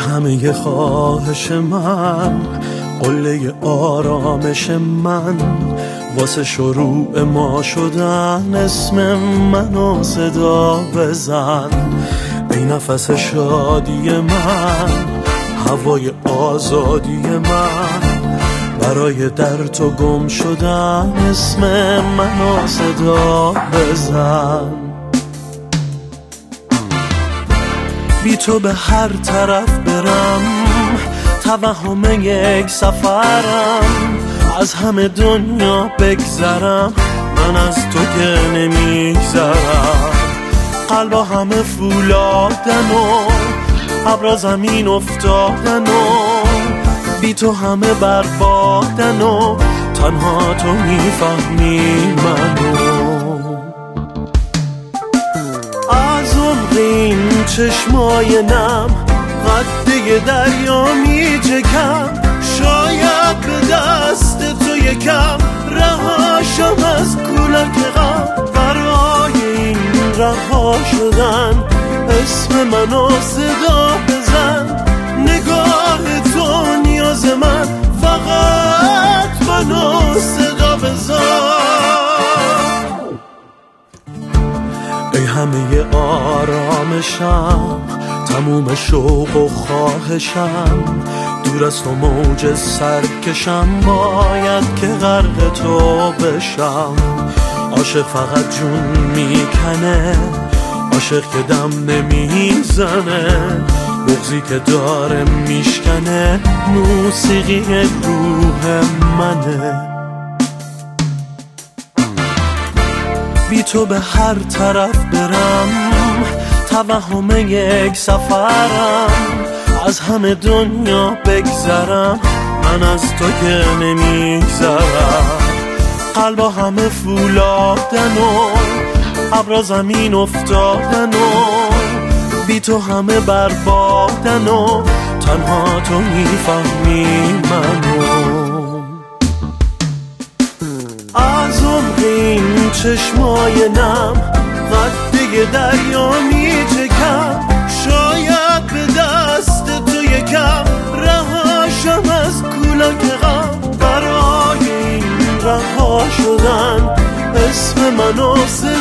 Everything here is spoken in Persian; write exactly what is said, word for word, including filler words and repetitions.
همه خواهش من، قله آرامش من، واسه شروع ما شدن اسم منو صدا بزن. ای نفس شادی من، هوای آزادی من، برای در تو گم شدن اسم منو صدا بزن. بی تو به هر طرف برم، توهم یک سفرم، از همه دنیا بگذرم، من از تو که نمیگذرم. قلبا همه فولادن و ابرا زمین افتادن و بی تو همه بربادن و تنها تو میفهمی منو. از عمق این چشمای نم قده دریا میچکم، شاید به دست تو یکم رهاشم از کولک غم. برای این رها شدن اسم منو صدا بزن. نگاه تو نیاز من، فقط منو صدا بزن. ای همه آرامشم، تموم شوق و خواهشم، دور از تو موج سرکشم، باید که غرق تو بشم. عاشق فقط جون میکنه، عاشق که دم نمیزنه، بغضی که داره میشکنه، موسیقی روح منه. بی تو به هر طرف برم، توهم یک سفرم، از همه دنیا بگذرم، من از تو که نمیگذرم. قلبا همه فولادن و ابرا زمین افتادن و بی تو همه بربادن و تنها تو میفهمی منو. از عمق این چشمای نم قده دریا میچکم، شاید به دست تو یکم رهاشم از کولک غم. برای این رها شدن اسم منو